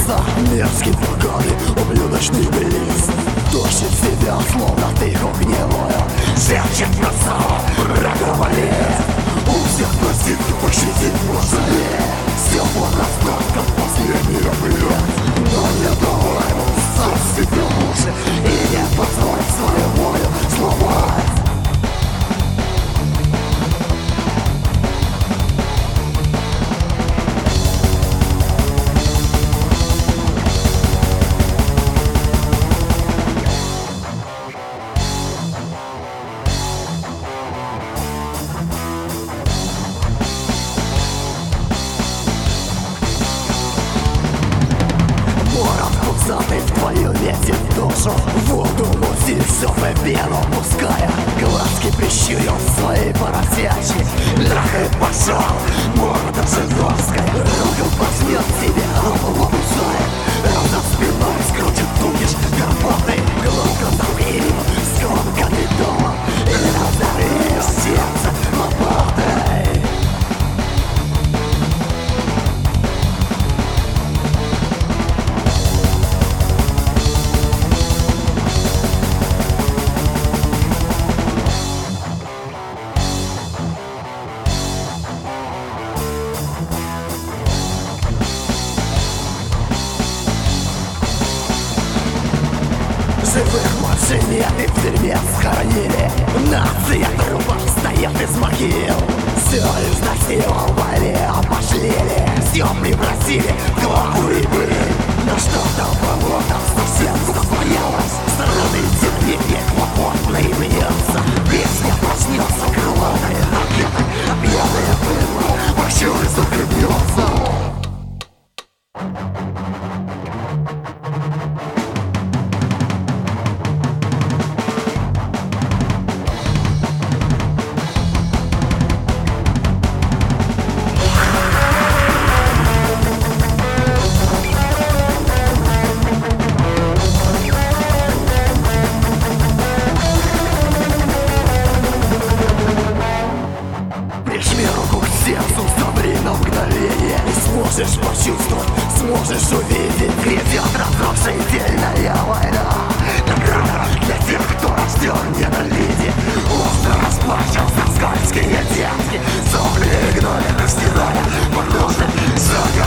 глаза, мерзкие фургоны, ублюдочный близ. Тащит себя, словно ты огневую, шепчет на сон, врагова лес. У всех простит и пощадит прошлое. Все вот остатком последних лет. Но не давай ему сам себе уши и не позволь свою волю сломать. Ты в твою ветер душу, воду мутит, все по вену пуская. Глазки прищурил свои поросячьи, трахает пошел, морда жидовская. Руку возьмет себе, голову кусает, за спиной скрутит туниш горбатый. Глотку забери, скомканный дома, и разорви сердце лопатой. Живых больше нет и в тюрьме схоронили. Нация трупов встает из могил. Все изнасиловали, обошлили, все превратили в кроваву и пыль. Но что-то кого-то совсем застоялось. Страны терпения хлопотно и бьется. Песня проснется крылатой ракетой, а пьяная пыль вообще захлебнется. Прижми руку к сердцу, замри на мгновение. И сможешь почувствовать, сможешь увидеть. Грядет разрушительная война. Награда для тех, кто рожден ненавидеть. Остро расплачался скользкие детки. Сопли игнорят, растирая под ножи.